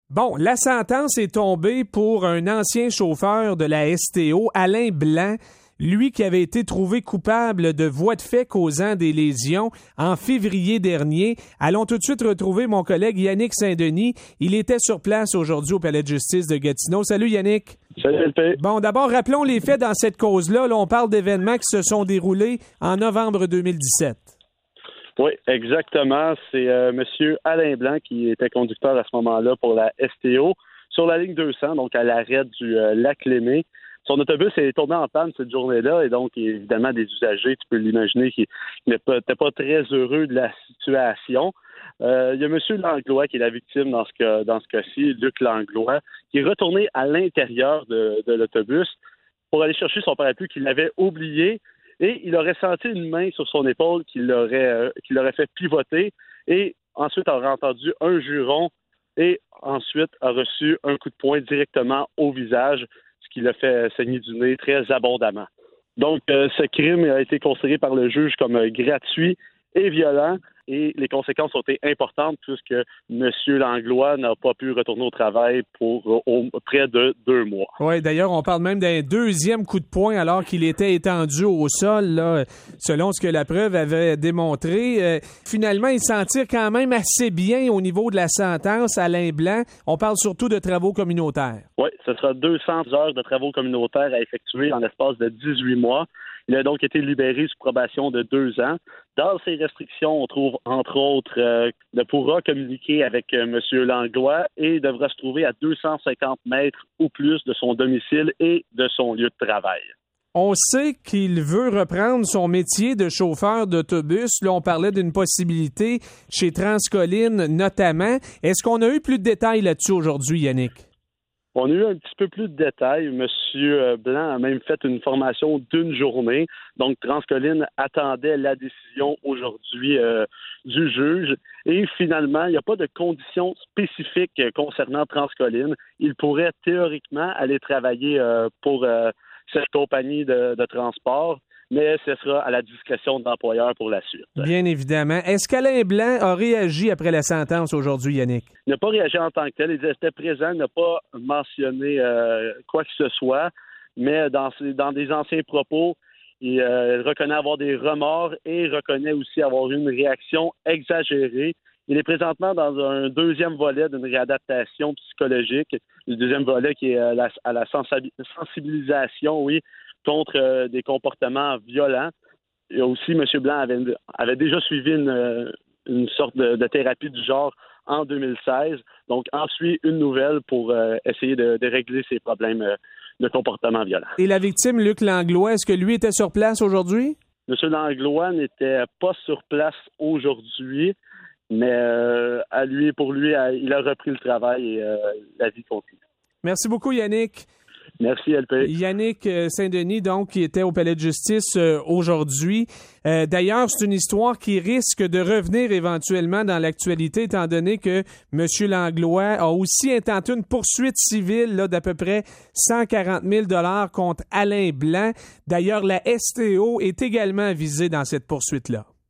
Bon, la sentence est tombée pour un ancien chauffeur de la STO, Alain Blanc, lui qui avait été trouvé coupable de voies de fait causant des lésions en février dernier. Allons tout de suite retrouver mon collègue Yannick Saint-Denis. Il était sur place aujourd'hui au Palais de justice de Gatineau. Salut Yannick. Salut LP. Bon, d'abord, rappelons les faits dans cette cause-là. Là, on parle d'événements qui se sont déroulés en novembre 2017. Oui, exactement. C'est M. Alain Blanc qui était conducteur à ce moment-là pour la STO sur la ligne 200, donc à l'arrêt du Lac-Lémé. Son autobus est tombé en panne cette journée-là et donc, évidemment, des usagers, tu peux l'imaginer, qui n'étaient pas très heureux de la situation. Il y a M. Langlois qui est la victime dans ce cas-ci, Luc Langlois, qui est retourné à l'intérieur de l'autobus pour aller chercher son parapluie qu'il avait oublié. Et il aurait senti une main sur son épaule qui l'aurait fait pivoter. Et ensuite, aurait entendu un juron et ensuite a reçu un coup de poing directement au visage, ce qui l'a fait saigner du nez très abondamment. Donc, ce crime a été considéré par le juge comme gratuit et violent. Et les conséquences ont été importantes puisque M. Langlois n'a pas pu retourner au travail pour près de 2 mois. Oui, d'ailleurs, on parle même d'un deuxième coup de poing alors qu'il était étendu au sol, là, selon ce que la preuve avait démontré. Finalement, il s'en tire quand même assez bien au niveau de la sentence, Alain Blanc. On parle surtout de travaux communautaires. Oui, ce sera 200 heures de travaux communautaires à effectuer en l'espace de 18 mois. Il a donc été libéré sous probation de 2 ans. Dans ces restrictions, on trouve, entre autres, ne pourra communiquer avec M. Langlois et devra se trouver à 250 mètres ou plus de son domicile et de son lieu de travail. On sait qu'il veut reprendre son métier de chauffeur d'autobus. Là, on parlait d'une possibilité chez Transcolline notamment. Est-ce qu'on a eu plus de détails là-dessus aujourd'hui, Yannick? On a eu un petit peu plus de détails. M. Blanc a même fait une formation d'1 journée. Donc, Transcolline attendait la décision aujourd'hui du juge. Et finalement, il n'y a pas de conditions spécifiques concernant Transcolline. Il pourrait théoriquement aller travailler pour cette compagnie de transport, mais ce sera à la discrétion de l'employeur pour la suite. Bien évidemment. Est-ce qu'Alain Blanc a réagi après la sentence aujourd'hui, Yannick? Il n'a pas réagi en tant que tel. Il était présent, il n'a pas mentionné quoi que ce soit, mais dans des anciens propos, il reconnaît avoir des remords et reconnaît aussi avoir eu une réaction exagérée. Il est présentement dans un deuxième volet d'une réadaptation psychologique. Le deuxième volet qui est à la sensibilisation, oui, contre des comportements violents. Et aussi, M. Blanc avait déjà suivi une sorte de thérapie du genre en 2016. Donc, en suit une nouvelle pour essayer de régler ses problèmes de comportement violent. Et la victime, Luc Langlois, est-ce que lui était sur place aujourd'hui? M. Langlois n'était pas sur place aujourd'hui, mais pour lui, il a repris le travail et la vie continue. Merci beaucoup, Yannick. Merci, LP. Yannick Saint-Denis, donc, qui était au Palais de justice aujourd'hui. D'ailleurs, c'est une histoire qui risque de revenir éventuellement dans l'actualité, étant donné que M. Langlois a aussi intenté une poursuite civile là, d'à peu près 140 000 $ contre Alain Blanc. D'ailleurs, la STO est également visée dans cette poursuite-là.